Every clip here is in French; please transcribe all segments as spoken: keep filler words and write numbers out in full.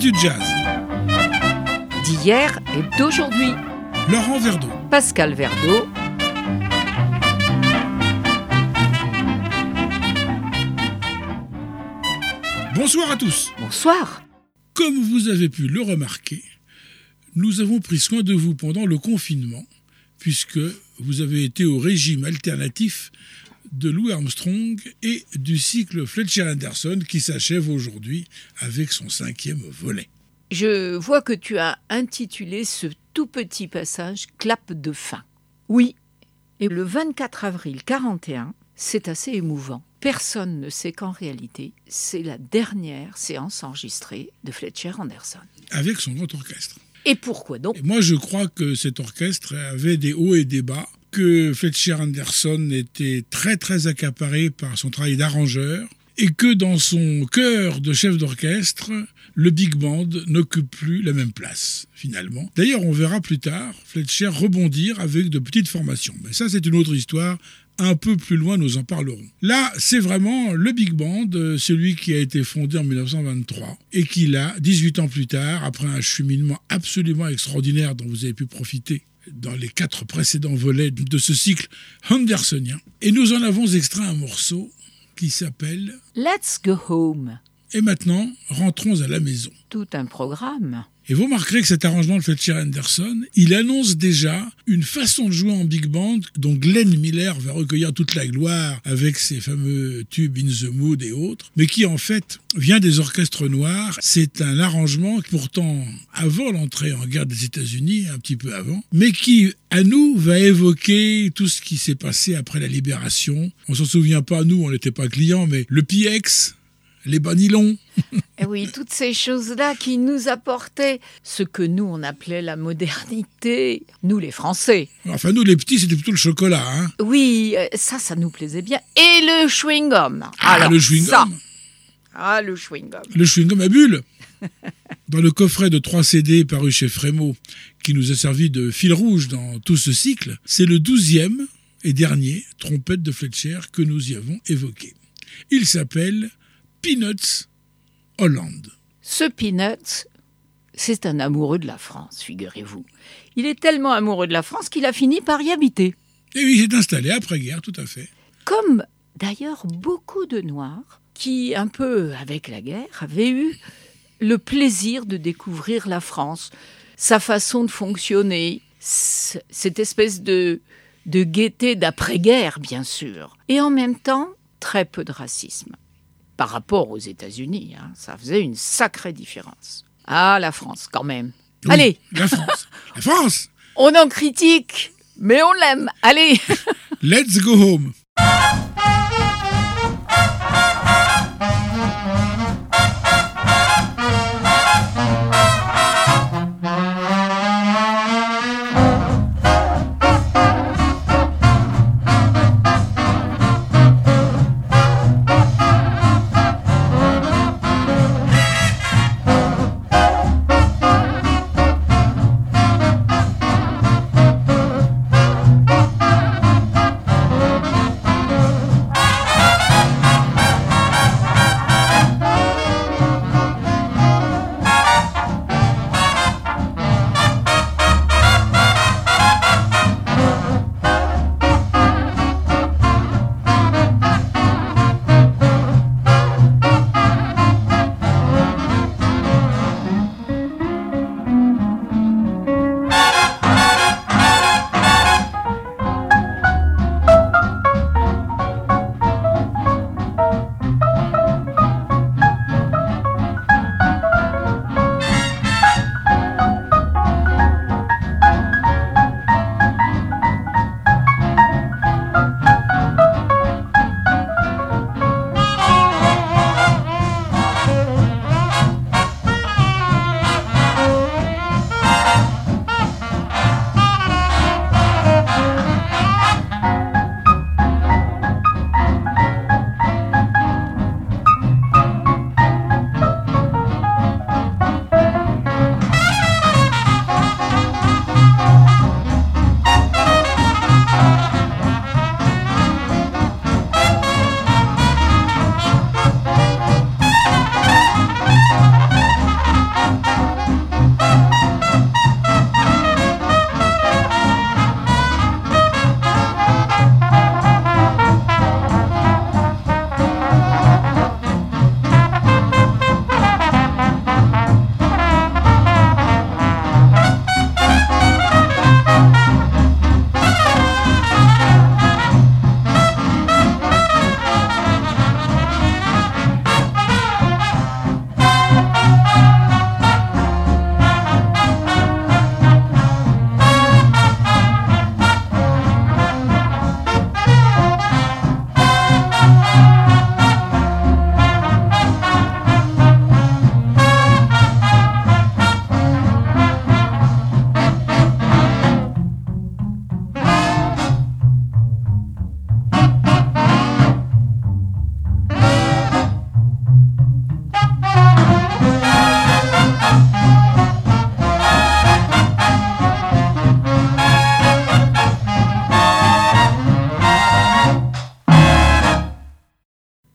du jazz. D'hier et d'aujourd'hui. Laurent Verdeau. Pascal Verdeau. Bonsoir à tous. Bonsoir. Comme vous avez pu le remarquer, nous avons pris soin de vous pendant le confinement, puisque vous avez été au régime alternatif de Louis Armstrong et du cycle Fletcher Henderson qui s'achève aujourd'hui avec son cinquième volet. Je vois que tu as intitulé ce tout petit passage « Clap de fin ». Oui, et le vingt-quatre avril quarante et un, c'est assez émouvant. Personne ne sait qu'en réalité, c'est la dernière séance enregistrée de Fletcher Henderson. Avec son grand orchestre. Et pourquoi donc ? Et moi, je crois que cet orchestre avait des hauts et des bas, que Fletcher Henderson était très très accaparé par son travail d'arrangeur, et que dans son cœur de chef d'orchestre, le big band n'occupe plus la même place, finalement. D'ailleurs, on verra plus tard Fletcher rebondir avec de petites formations. Mais ça, c'est une autre histoire. Un peu plus loin, nous en parlerons. Là, c'est vraiment le big band, celui qui a été fondé en dix-neuf cent vingt-trois, et qui, là, dix-huit ans plus tard, après un cheminement absolument extraordinaire dont vous avez pu profiter dans les quatre précédents volets de ce cycle hendersonien. Et nous en avons extrait un morceau qui s'appelle « Let's go home ». Et maintenant, rentrons à la maison. Tout un programme. Et vous remarquerez que cet arrangement de Fletcher Henderson, il annonce déjà une façon de jouer en big band dont Glenn Miller va recueillir toute la gloire avec ses fameux tubes In the Mood et autres, mais qui en fait vient des orchestres noirs. C'est un arrangement pourtant avant l'entrée en guerre des États-Unis, un petit peu avant, mais qui à nous va évoquer tout ce qui s'est passé après la libération. On s'en souvient pas, nous, on n'était pas clients, mais le P X, les banylons. Et oui, toutes ces choses-là qui nous apportaient ce que nous, on appelait la modernité, nous les Français. Enfin, nous les petits, c'était plutôt le chocolat. Hein. Oui, ça, ça nous plaisait bien. Et le chewing-gum. Ah, Alors, le chewing-gum ça. Ah, le chewing-gum. Le chewing-gum à bulles. Dans le coffret de trois C D paru chez Frémaux, qui nous a servi de fil rouge dans tout ce cycle, c'est le douzième et dernier trompette de Fletcher que nous y avons évoqué. Il s'appelle Peanuts Holland. Ce Peanuts, c'est un amoureux de la France, figurez-vous. Il est tellement amoureux de la France qu'il a fini par y habiter. Et oui, il s'est installé après-guerre, tout à fait. Comme d'ailleurs beaucoup de Noirs qui, un peu avec la guerre, avaient eu le plaisir de découvrir la France, sa façon de fonctionner, cette espèce de, de gaieté d'après-guerre, bien sûr. Et en même temps, très peu de racisme. Par rapport aux États-Unis, hein, ça faisait une sacrée différence. Ah, la France, quand même. Oui, Allez. La France. La France. On en critique, mais on l'aime. Allez. Let's go home.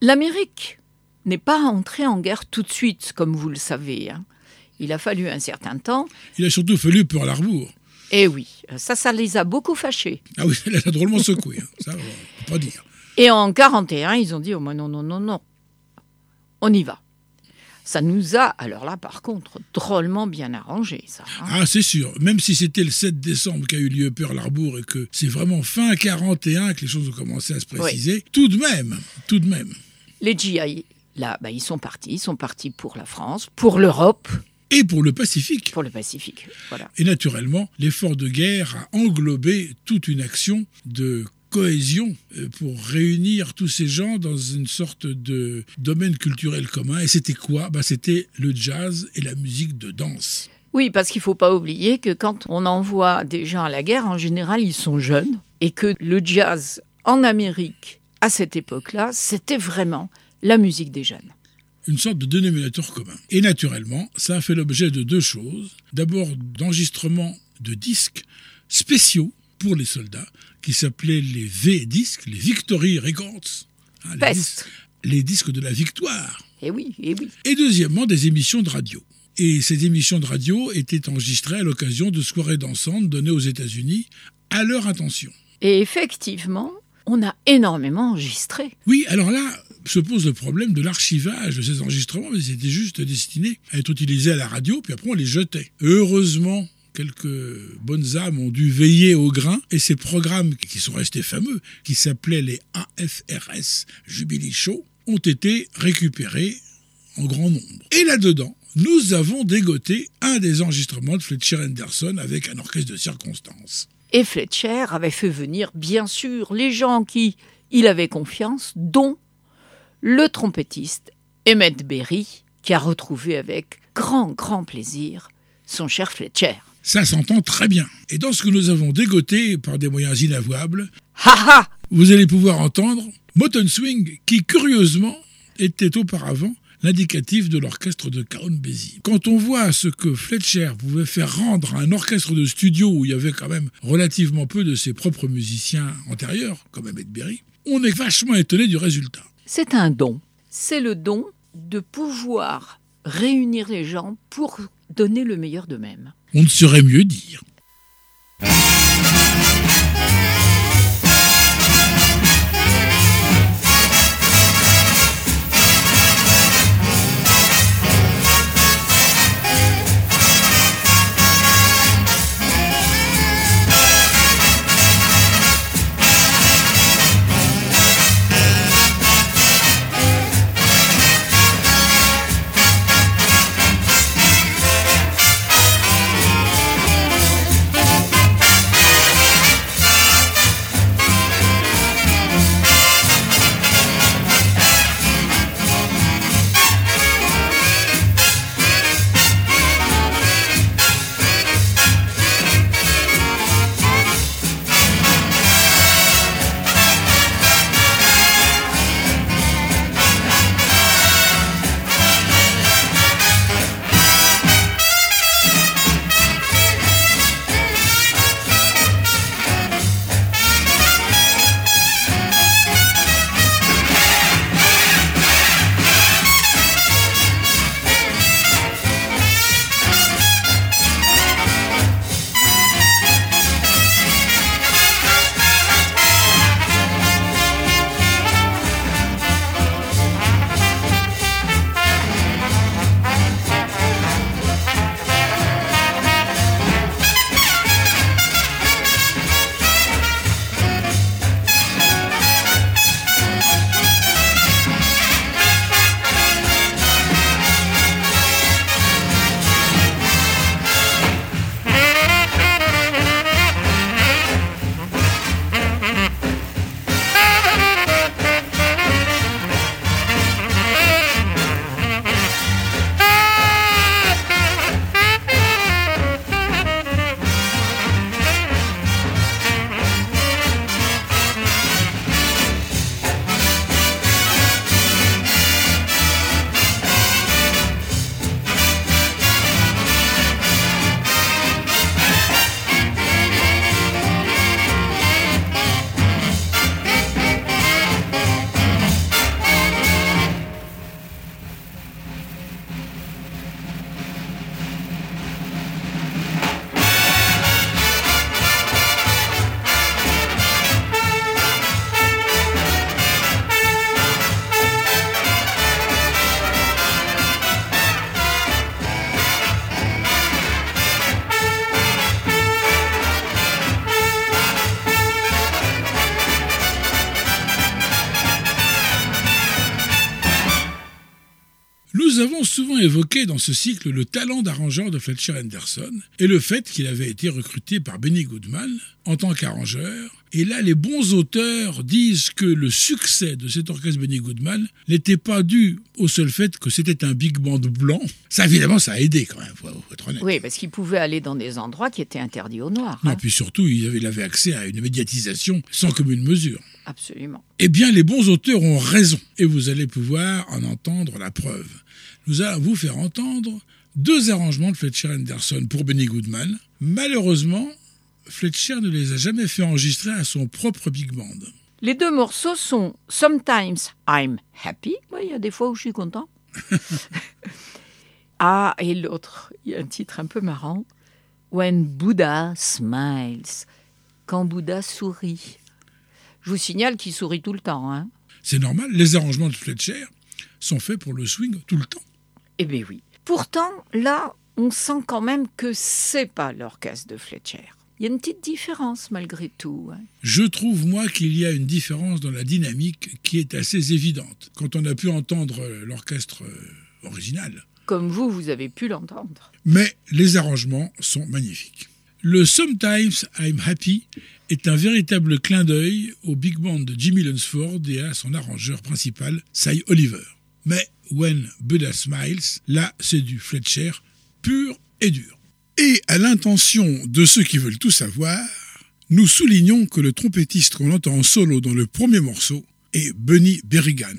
L'Amérique n'est pas entrée en guerre tout de suite, comme vous le savez. Hein. Il a fallu un certain temps. Il a surtout fallu Pearl Harbor. Eh oui, ça, ça les a beaucoup fâchés. Ah oui, elle a drôlement secoué, hein. Ça, on ne peut pas dire. Et en quarante et un, ils ont dit, oh, non, non, non, non, on y va. Ça nous a, alors là, par contre, drôlement bien arrangé, ça. Hein. Ah, c'est sûr. Même si c'était le sept décembre qu'a eu lieu Pearl Harbor et que c'est vraiment fin quarante et un que les choses ont commencé à se préciser, oui. tout de même, tout de même. Les G I, là, bah, ils sont partis. Ils sont partis pour la France, pour l'Europe. Et pour le Pacifique. Pour le Pacifique, voilà. Et naturellement, l'effort de guerre a englobé toute une action de cohésion pour réunir tous ces gens dans une sorte de domaine culturel commun. Et c'était quoi ? Bah, c'était le jazz et la musique de danse. Oui, parce qu'il ne faut pas oublier que quand on envoie des gens à la guerre, en général, ils sont jeunes. Et que le jazz en Amérique, à cette époque-là, c'était vraiment la musique des jeunes. Une sorte de dénominateur commun. Et naturellement, ça a fait l'objet de deux choses. D'abord, d'enregistrements de disques spéciaux pour les soldats, qui s'appelaient les V-disques, les Victory Records. Hein, les, disques, les disques de la victoire. Et oui, et oui. Et deuxièmement, des émissions de radio. Et ces émissions de radio étaient enregistrées à l'occasion de soirées dansantes données aux États-Unis à leur intention. Et effectivement, on a énormément enregistré. Oui, alors là se pose le problème de l'archivage de ces enregistrements, mais ils étaient juste destinés à être utilisés à la radio, puis après on les jetait. Heureusement, quelques bonnes âmes ont dû veiller au grain, et ces programmes qui sont restés fameux, qui s'appelaient les A F R S Jubilee Show, ont été récupérés en grand nombre. Et là-dedans, nous avons dégoté un des enregistrements de Fletcher Henderson avec un orchestre de circonstance. Et Fletcher avait fait venir, bien sûr, les gens qui il avait confiance, dont le trompettiste Emmett Berry, qui a retrouvé avec grand, grand plaisir son cher Fletcher. Ça s'entend très bien. Et dans ce que nous avons dégoté par des moyens inavouables, ha ha, vous allez pouvoir entendre Motown Swing, qui curieusement était auparavant l'indicatif de l'orchestre de Count Basie. Quand on voit ce que Fletcher pouvait faire rendre à un orchestre de studio où il y avait quand même relativement peu de ses propres musiciens antérieurs, comme Emmett Berry, on est vachement étonné du résultat. C'est un don. C'est le don de pouvoir réunir les gens pour donner le meilleur d'eux-mêmes. On ne saurait mieux dire. Nous avons souvent évoqué dans ce cycle le talent d'arrangeur de Fletcher Henderson et le fait qu'il avait été recruté par Benny Goodman en tant qu'arrangeur. Et là, les bons auteurs disent que le succès de cet orchestre Benny Goodman n'était pas dû au seul fait que c'était un big band blanc. Ça, évidemment, ça a aidé quand même, faut, faut être honnête. Oui, parce qu'il pouvait aller dans des endroits qui étaient interdits aux Noirs. Non, hein. puis surtout, il avait, il avait accès à une médiatisation sans commune mesure. Absolument. Eh bien, les bons auteurs ont raison, et vous allez pouvoir en entendre la preuve. Nous allons vous faire entendre deux arrangements de Fletcher Henderson pour Benny Goodman. Malheureusement, Fletcher ne les a jamais fait enregistrer à son propre big band. Les deux morceaux sont « Sometimes I'm happy ». Oui, il y a des fois où je suis content. Ah, et l'autre, il y a un titre un peu marrant. « When Buddha smiles ». Quand Bouddha sourit. Je vous signale qu'il sourit tout le temps. Hein. C'est normal, les arrangements de Fletcher sont faits pour le swing tout le temps. Eh bien oui. Pourtant, là, on sent quand même que c'est pas l'orchestre de Fletcher. Il y a une petite différence malgré tout. Hein. Je trouve, moi, qu'il y a une différence dans la dynamique qui est assez évidente. Quand on a pu entendre l'orchestre original. Comme vous, vous avez pu l'entendre. Mais les arrangements sont magnifiques. Le « Sometimes I'm Happy » est un véritable clin d'œil au big band de Jimmy Lunceford et à son arrangeur principal, Cy Oliver. Mais « When Buddha Smiles », là, c'est du Fletcher pur et dur. Et à l'intention de ceux qui veulent tout savoir, nous soulignons que le trompettiste qu'on entend en solo dans le premier morceau est Bunny Berrigan.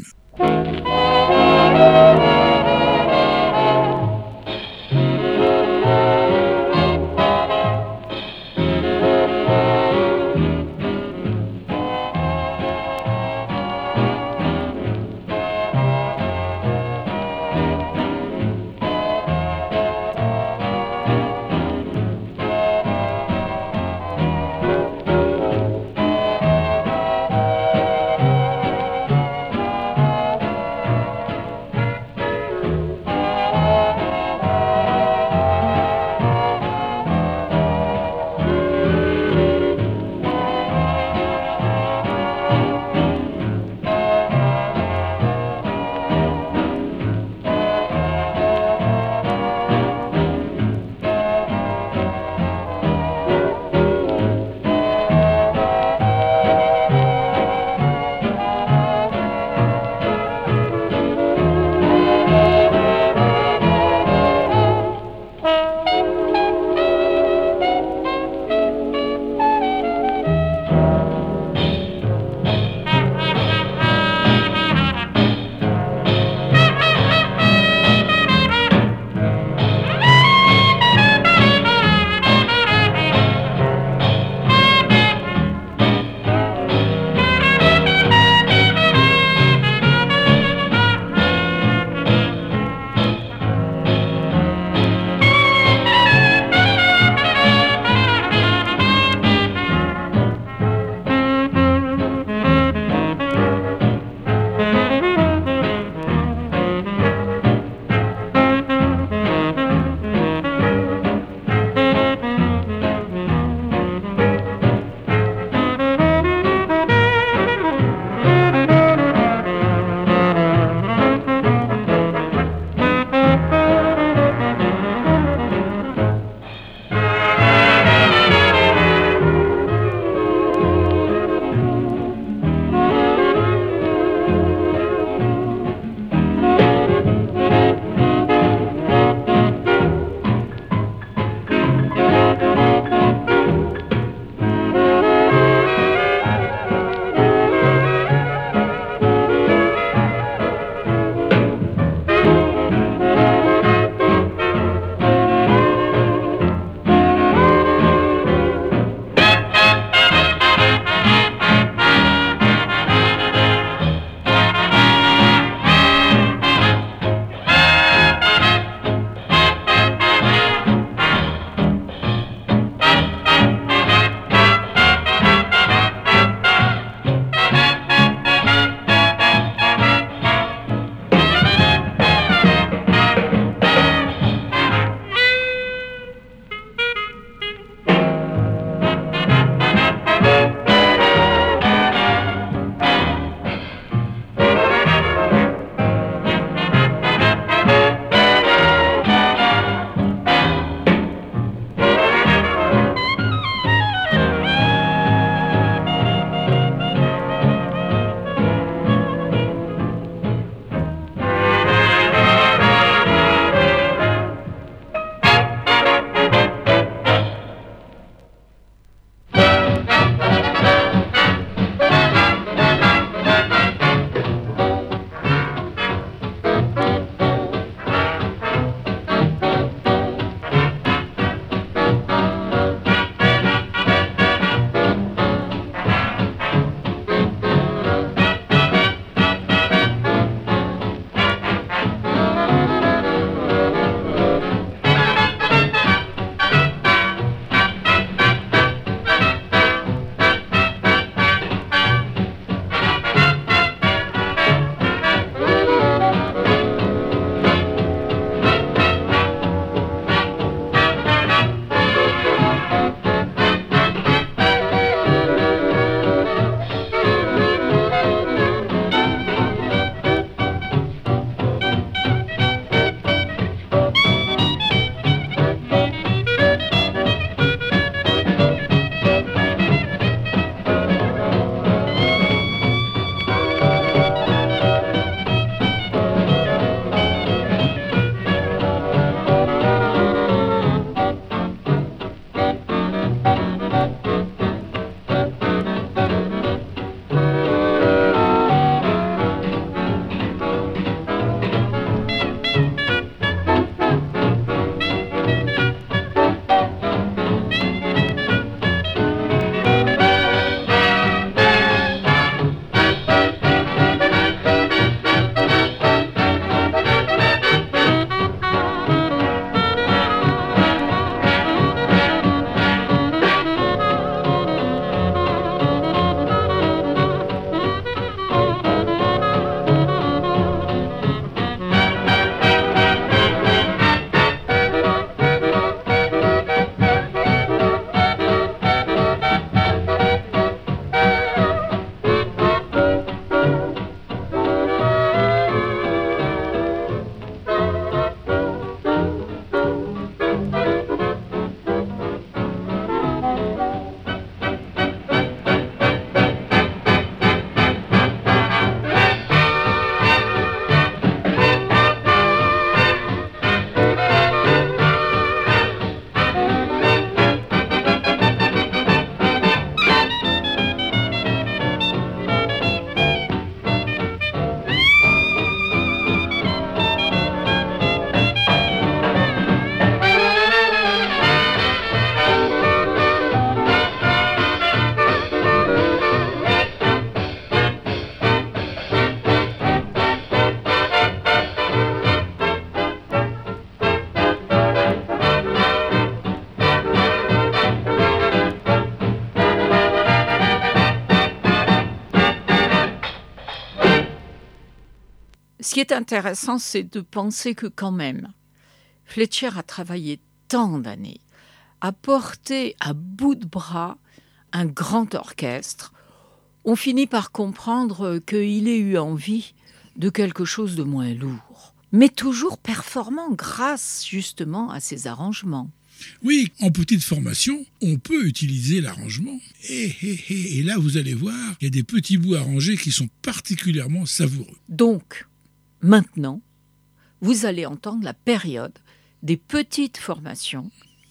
Ce qui est intéressant, c'est de penser que quand même, Fletcher a travaillé tant d'années, a porté à bout de bras un grand orchestre. On finit par comprendre qu'il ait eu envie de quelque chose de moins lourd, mais toujours performant grâce justement à ses arrangements. Oui, en petite formation, on peut utiliser l'arrangement. Et, et, et, et là, vous allez voir, il y a des petits bouts arrangés qui sont particulièrement savoureux. Donc, maintenant, vous allez entendre la période des petites formations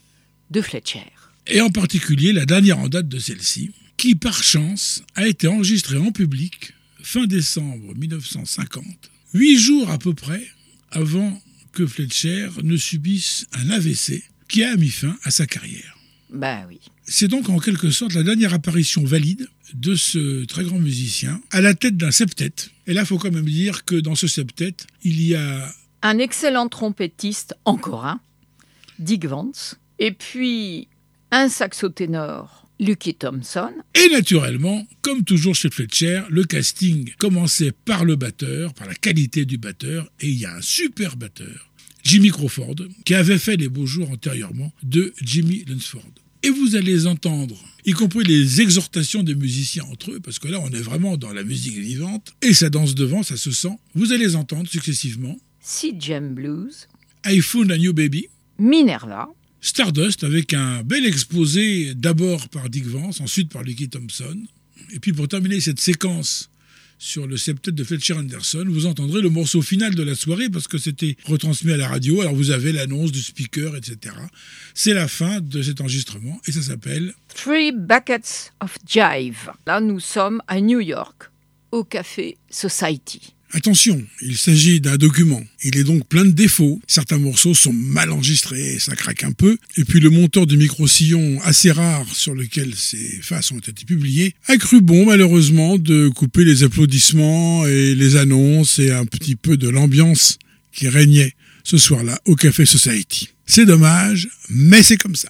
de Fletcher. Et en particulier la dernière en date de celle-ci, qui par chance a été enregistrée en public fin décembre dix-neuf cent cinquante, huit jours à peu près avant que Fletcher ne subisse un A V C qui a mis fin à sa carrière. Ben oui. C'est donc en quelque sorte la dernière apparition valide de ce très grand musicien à la tête d'un septet. Et là, il faut quand même dire que dans ce septet, il y a... un excellent trompettiste, encore un, Dick Vance, et puis un saxoténor, Lucky Thompson. Et naturellement, comme toujours chez Fletcher, le casting commençait par le batteur, par la qualité du batteur, et il y a un super batteur, Jimmy Crawford, qui avait fait les beaux jours antérieurement de Jimmy Lunceford. Et vous allez entendre, y compris les exhortations des musiciens entre eux, parce que là, on est vraiment dans la musique vivante, et ça danse devant, ça se sent. Vous allez entendre successivement Sea Jam Blues, I Found a New Baby, Minerva, Stardust, avec un bel exposé d'abord par Dick Vance, ensuite par Lucky Thompson. Et puis pour terminer cette séquence sur le septet de Fletcher Henderson, vous entendrez le morceau final de la soirée parce que c'était retransmis à la radio. Alors vous avez l'annonce du speaker, et cetera. C'est la fin de cet enregistrement et ça s'appelle Three Buckets of Jive. Là, nous sommes à New York, au Café Society. Attention, il s'agit d'un document. Il est donc plein de défauts. Certains morceaux sont mal enregistrés, ça craque un peu. Et puis le monteur de micro-sillon assez rare sur lequel ces faces ont été publiées a cru bon, malheureusement, de couper les applaudissements et les annonces et un petit peu de l'ambiance qui régnait ce soir-là au Café Society. C'est dommage, mais c'est comme ça.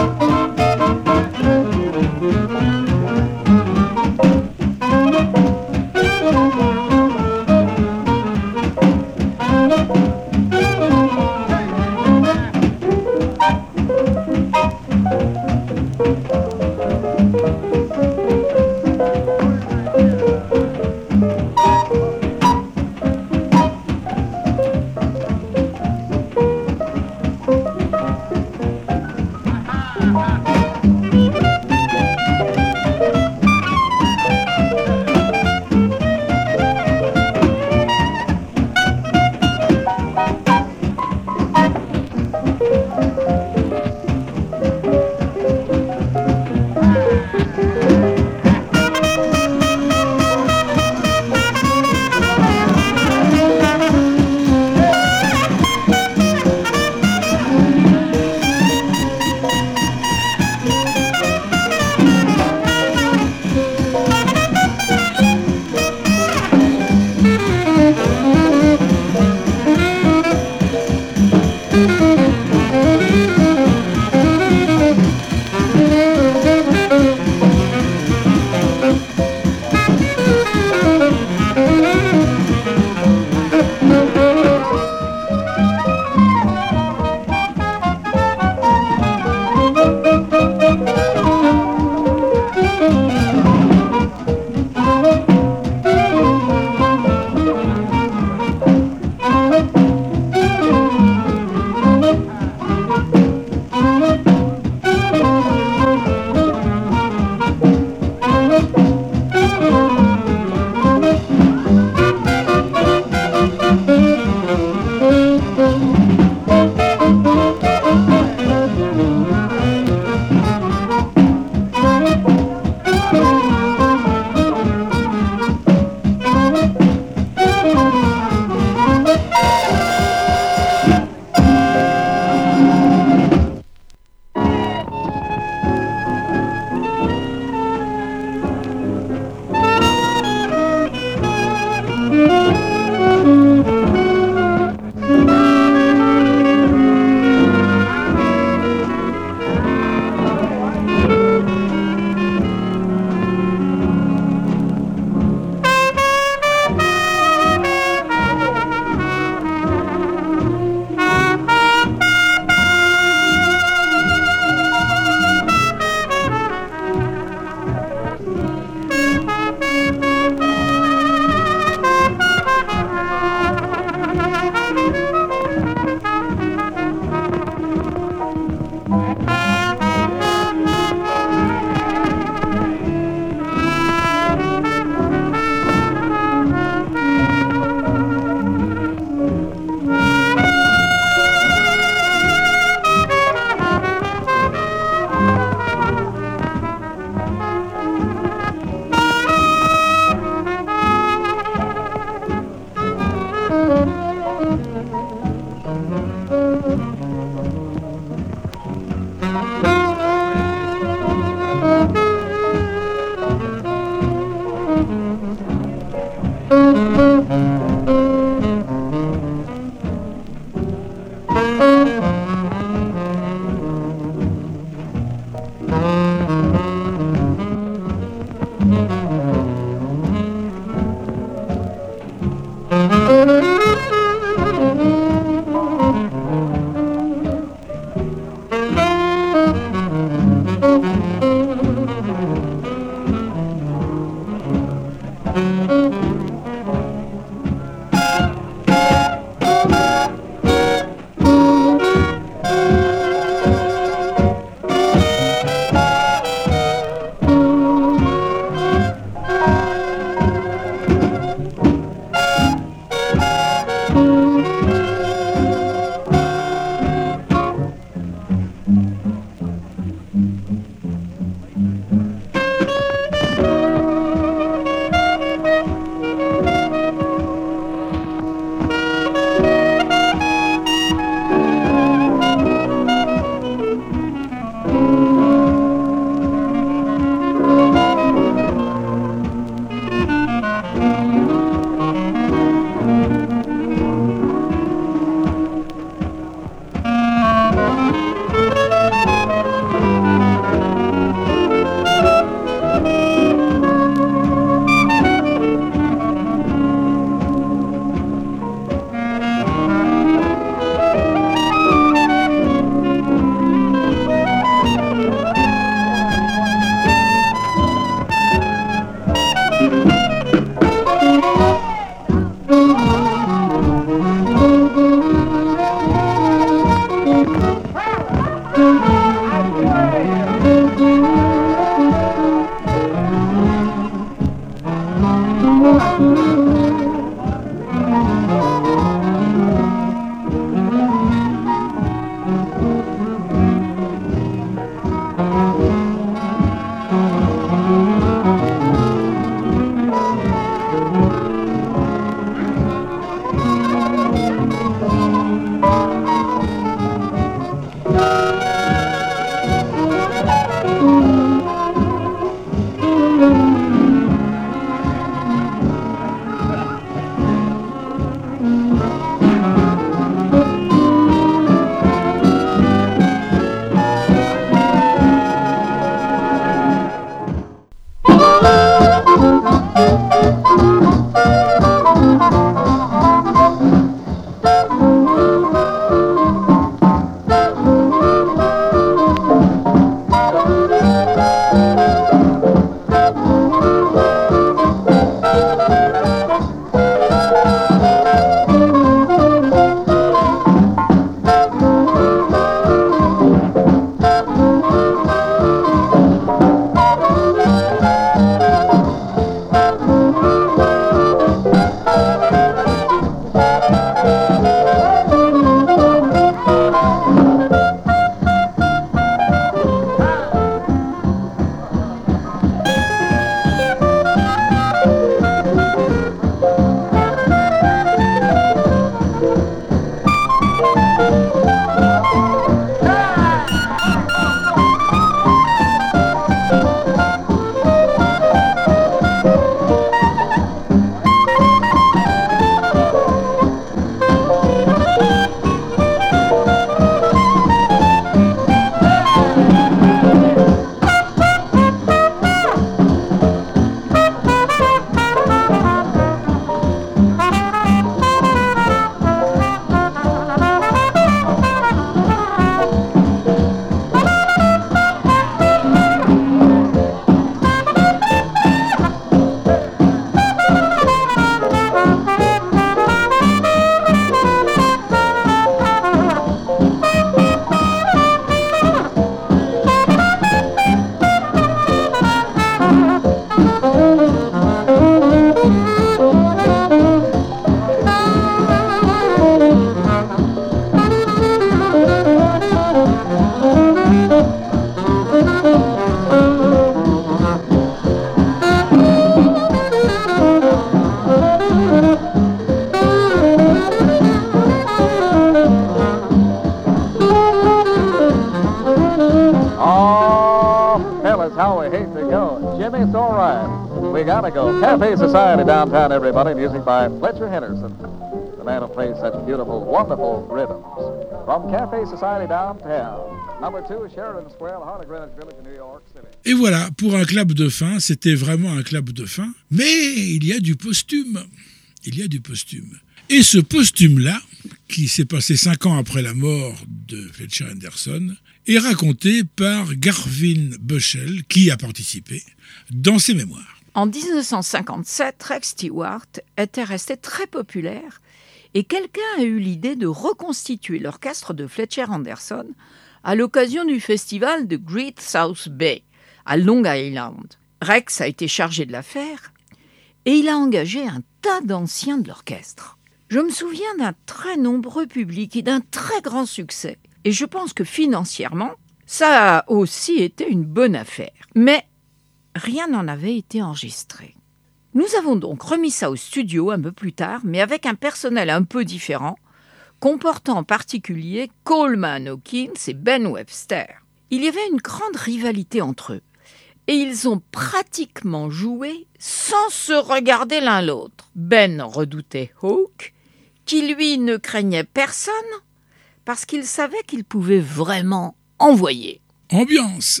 how we hate to go. Jimmy, so right. We gotta go. Cafe Society downtown, everybody. Music by Fletcher Henderson, the man who plays such beautiful, wonderful rhythms. From Cafe Society downtown. Number two, Sheridan Square, the heart of Greenwich Village, New York City. Et voilà, pour un clap de fin, c'était vraiment un clap de fin. Mais il y a du posthume. Il y a du posthume. Et ce posthume-là, qui s'est passé cinq ans après la mort de Fletcher Henderson, est raconté par Garvin Bushell, qui a participé dans ses mémoires. En dix-neuf cent cinquante-sept, Rex Stewart était resté très populaire et quelqu'un a eu l'idée de reconstituer l'orchestre de Fletcher Henderson à l'occasion du festival de Great South Bay, à Long Island. Rex a été chargé de l'affaire et il a engagé un tas d'anciens de l'orchestre. Je me souviens d'un très nombreux public et d'un très grand succès. Et je pense que financièrement, ça a aussi été une bonne affaire. Mais rien n'en avait été enregistré. Nous avons donc remis ça au studio un peu plus tard, mais avec un personnel un peu différent, comportant en particulier Coleman Hawkins et Ben Webster. Il y avait une grande rivalité entre eux. Et ils ont pratiquement joué sans se regarder l'un l'autre. Ben redoutait Hawk, qui lui ne craignait personne, parce qu'il savait qu'il pouvait vraiment envoyer. Ambiance.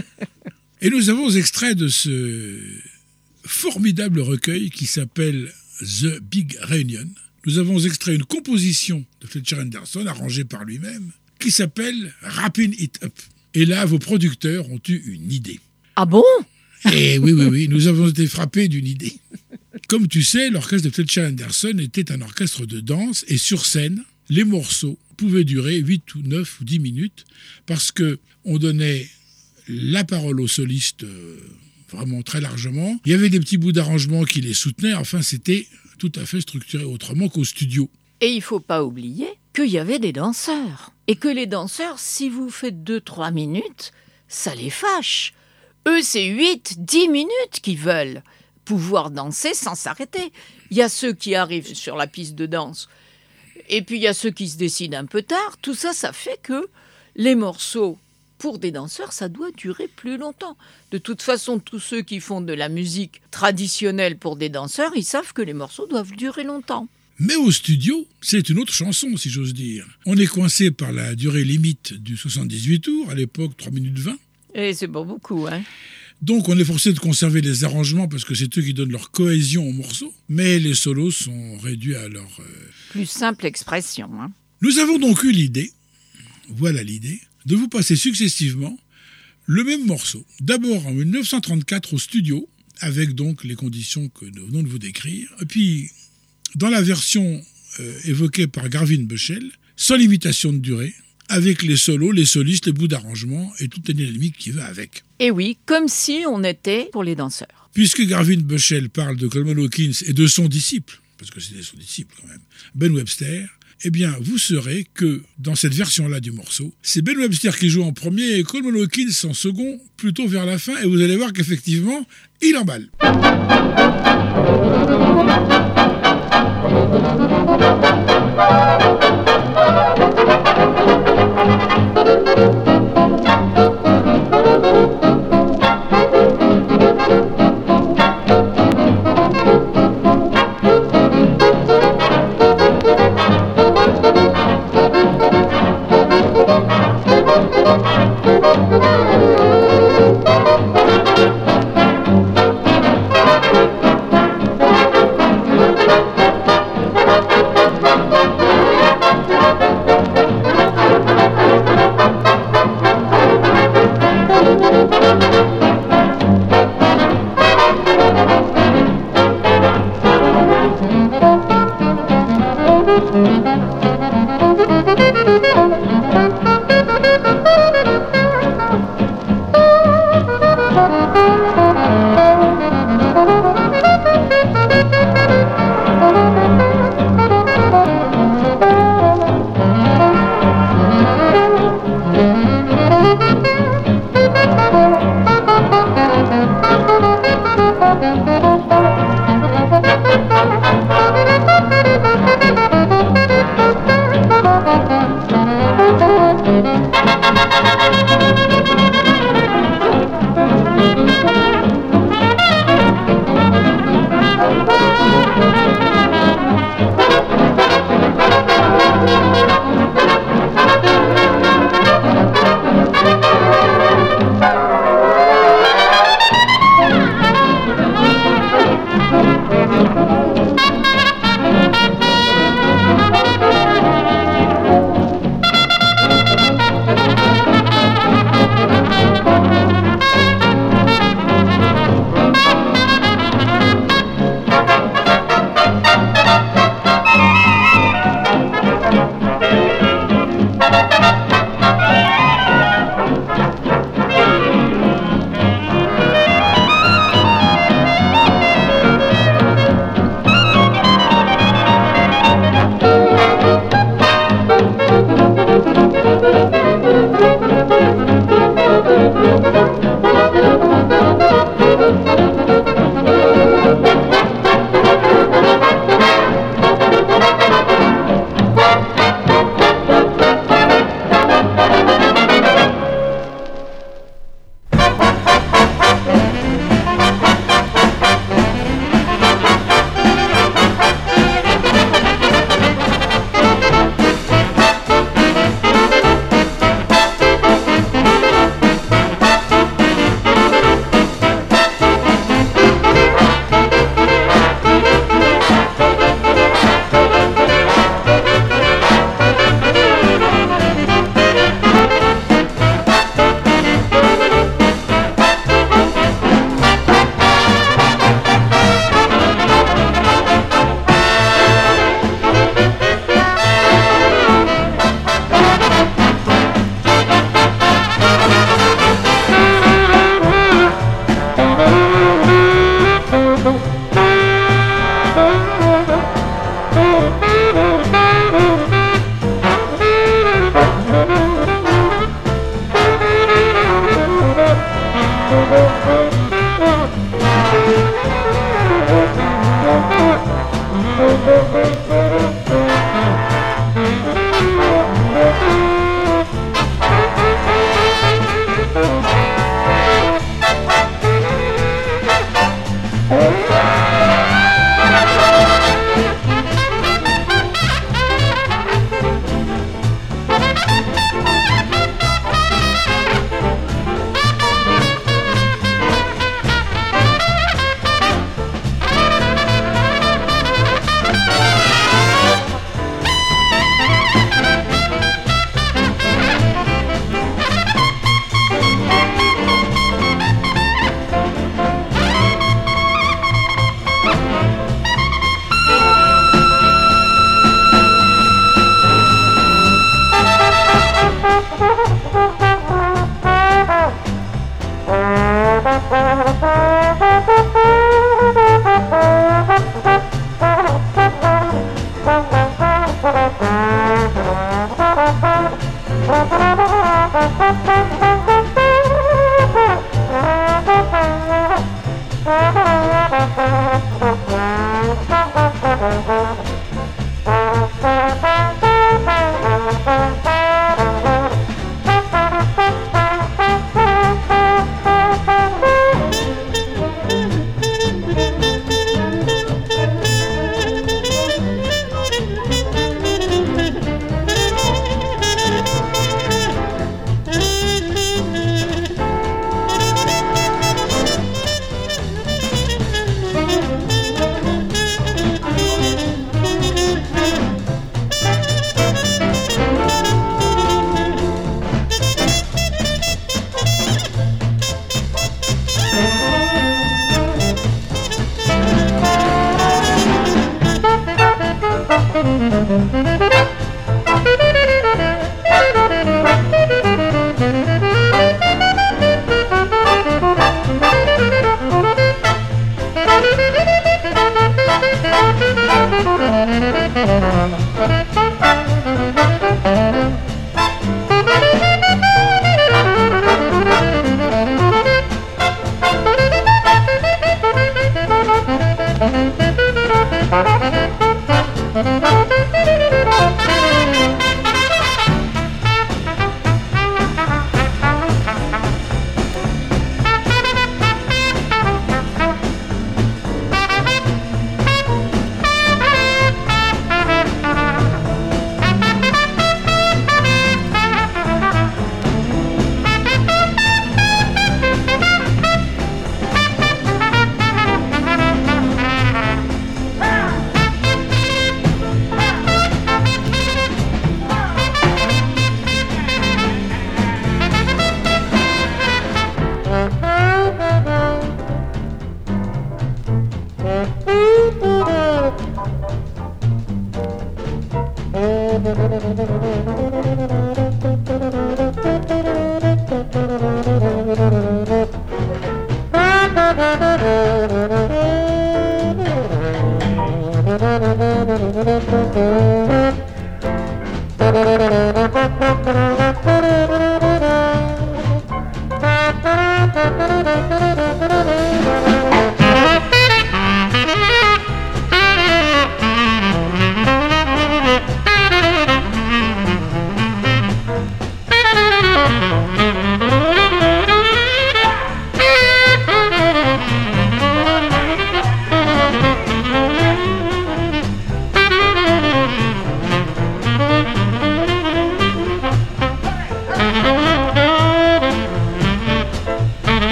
Et nous avons extrait de ce formidable recueil qui s'appelle The Big Reunion. Nous avons extrait une composition de Fletcher Henderson, arrangée par lui-même, qui s'appelle Wrapping It Up. Et là, vos producteurs ont eu une idée. Ah bon ? Et oui, oui, oui, nous avons été frappés d'une idée. Comme tu sais, l'orchestre de Fletcher Henderson était un orchestre de danse et sur scène, les morceaux pouvaient durer huit ou neuf ou dix minutes parce qu'on donnait la parole aux solistes euh, vraiment très largement. Il y avait des petits bouts d'arrangement qui les soutenaient. Enfin, c'était tout à fait structuré autrement qu'au studio. Et il ne faut pas oublier qu'il y avait des danseurs. Et que les danseurs, si vous faites deux trois minutes, ça les fâche. Eux, c'est huit dix minutes qu'ils veulent pouvoir danser sans s'arrêter. Il y a ceux qui arrivent sur la piste de danse, et puis il y a ceux qui se décident un peu tard. Tout ça, ça fait que les morceaux, pour des danseurs, ça doit durer plus longtemps. De toute façon, tous ceux qui font de la musique traditionnelle pour des danseurs, ils savent que les morceaux doivent durer longtemps. Mais au studio, c'est une autre chanson, si j'ose dire. On est coincé par la durée limite du soixante-dix-huit tours, à l'époque trois minutes vingt. Et c'est pas beaucoup, hein. Donc on est forcé de conserver les arrangements parce que c'est eux qui donnent leur cohésion aux morceaux, mais les solos sont réduits à leur... Euh... Plus simple expression. Hein. Nous avons donc eu l'idée, voilà l'idée, de vous passer successivement le même morceau. D'abord en dix-neuf cent trente-quatre au studio, avec donc les conditions que nous venons de vous décrire, et puis dans la version euh, évoquée par Garvin Bushell, sans limitation de durée, avec les solos, les solistes, les bouts d'arrangement et toute la dynamique qui va avec. Et oui, comme si on était pour les danseurs. Puisque Garvin Bushell parle de Coleman Hawkins et de son disciple, parce que c'était son disciple quand même, Ben Webster, eh bien, vous saurez que dans cette version-là du morceau, c'est Ben Webster qui joue en premier et Coleman Hawkins en second, plutôt vers la fin, et vous allez voir qu'effectivement, il emballe.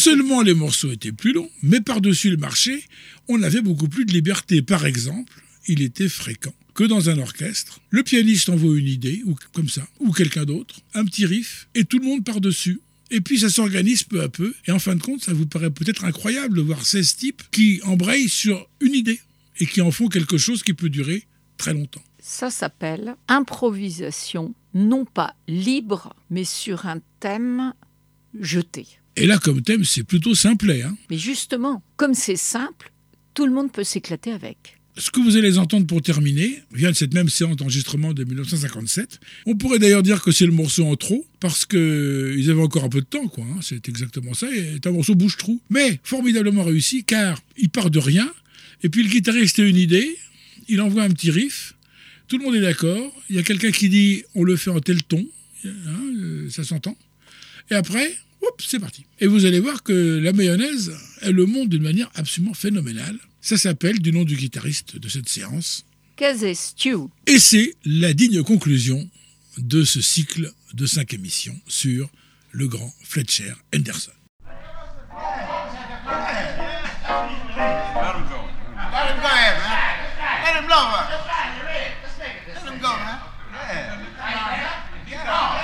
seulement les morceaux étaient plus longs, mais par-dessus le marché, on avait beaucoup plus de liberté. Par exemple, il était fréquent que dans un orchestre, le pianiste envoie une idée, ou comme ça, ou quelqu'un d'autre, un petit riff, et tout le monde part dessus. Et puis ça s'organise peu à peu, et en fin de compte, ça vous paraît peut-être incroyable de voir seize types qui embrayent sur une idée, et qui en font quelque chose qui peut durer très longtemps. Ça s'appelle improvisation, non pas libre, mais sur un thème jeté. Et là, comme thème, c'est plutôt simplet. Hein. Mais justement, comme c'est simple, tout le monde peut s'éclater avec. Ce que vous allez entendre pour terminer vient de cette même séance d'enregistrement de dix-neuf cent cinquante-sept. On pourrait d'ailleurs dire que c'est le morceau en trop, parce qu'ils avaient encore un peu de temps, quoi. Hein. C'est exactement ça, et c'est un morceau bouche-trou. Mais formidablement réussi, car il part de rien, et puis le guitariste a une idée, il envoie un petit riff, tout le monde est d'accord, il y a quelqu'un qui dit « on le fait en tel ton hein, », ça s'entend, et après, oups, c'est parti. Et vous allez voir que la mayonnaise, elle le monte d'une manière absolument phénoménale. Ça s'appelle, du nom du guitariste de cette séance, Casey Stew. Et c'est la digne conclusion de ce cycle de cinq émissions sur le grand Fletcher Henderson. Let him go. Let him go ahead, man. Let him blow, man. Let him go, man. Yeah. Get off.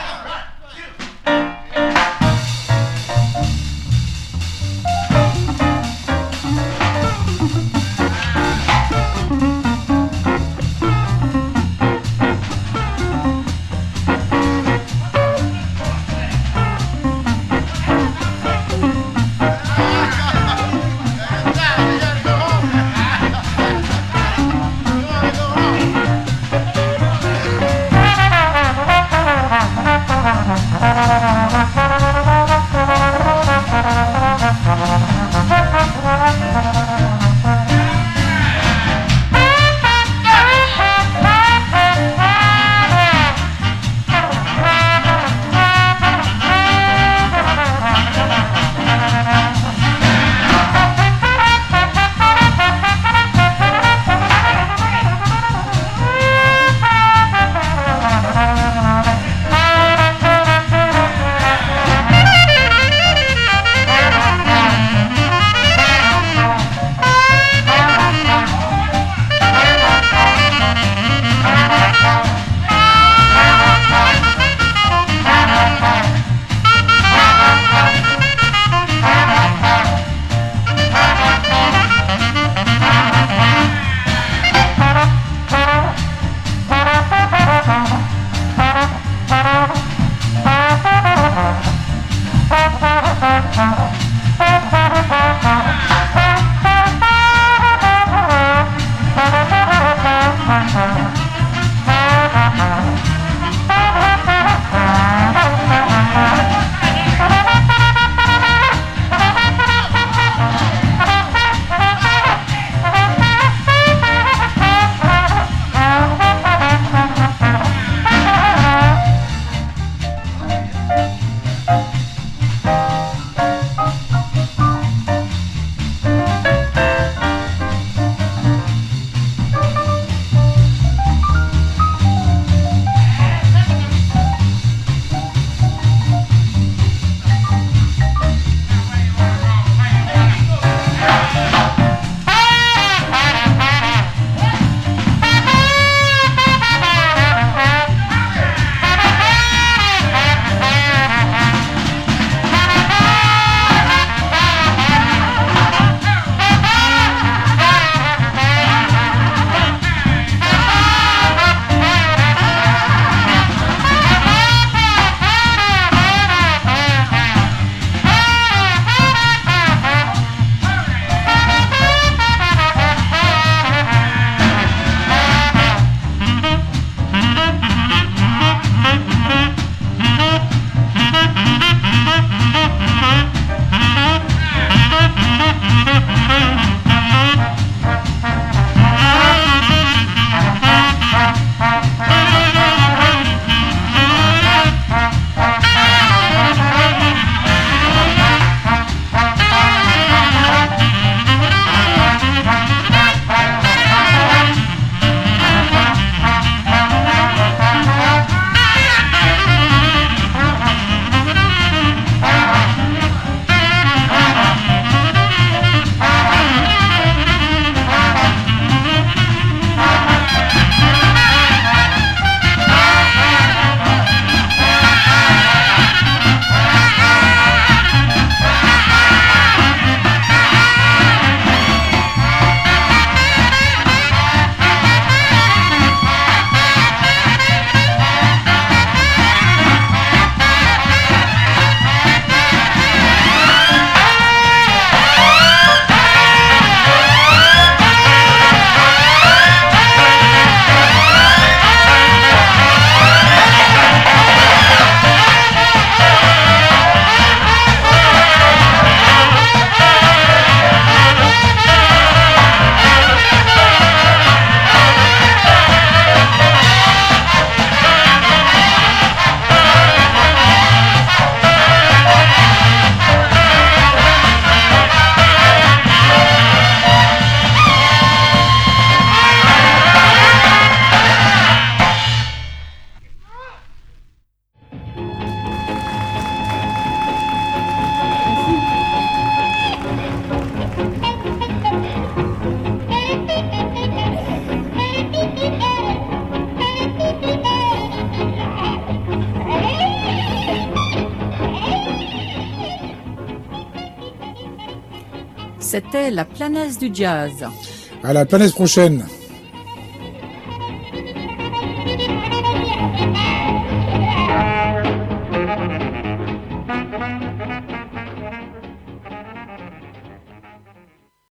C'était la planète du jazz. À la planète prochaine.